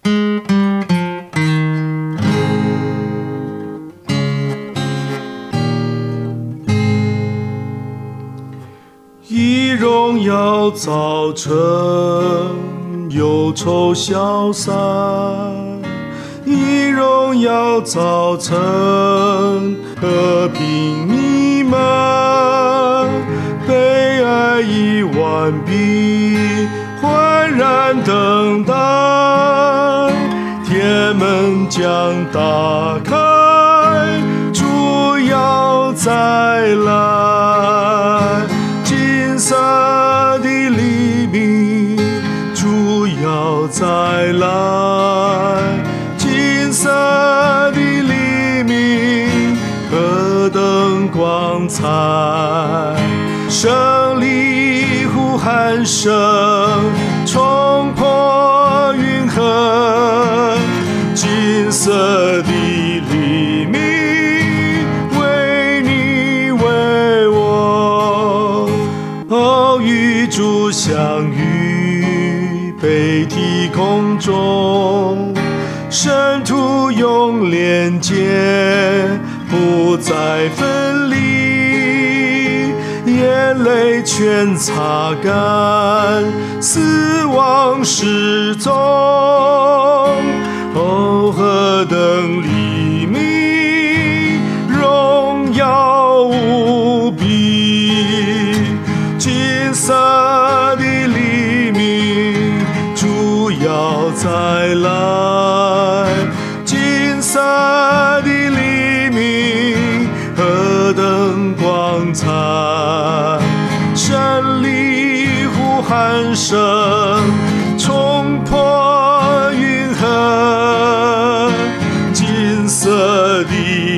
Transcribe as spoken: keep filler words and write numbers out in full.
以荣耀早晨，忧愁消散；以荣耀早晨，和平弥漫。悲哀已完毕，焕然等待，天门将打开，主要再来。金色的黎明，主要再来。金色的黎明，何等光彩！胜利呼喊声冲破云河，金色的黎明为你为我，哦，与主相遇北体空中，圣徒永连结，不再分离，眼泪全擦干，死亡失踪。哦，何等黎明，荣耀无比！金色的黎明，主要再来。金色的黎明，何等光彩！胜利呼喊声冲破云河，金色的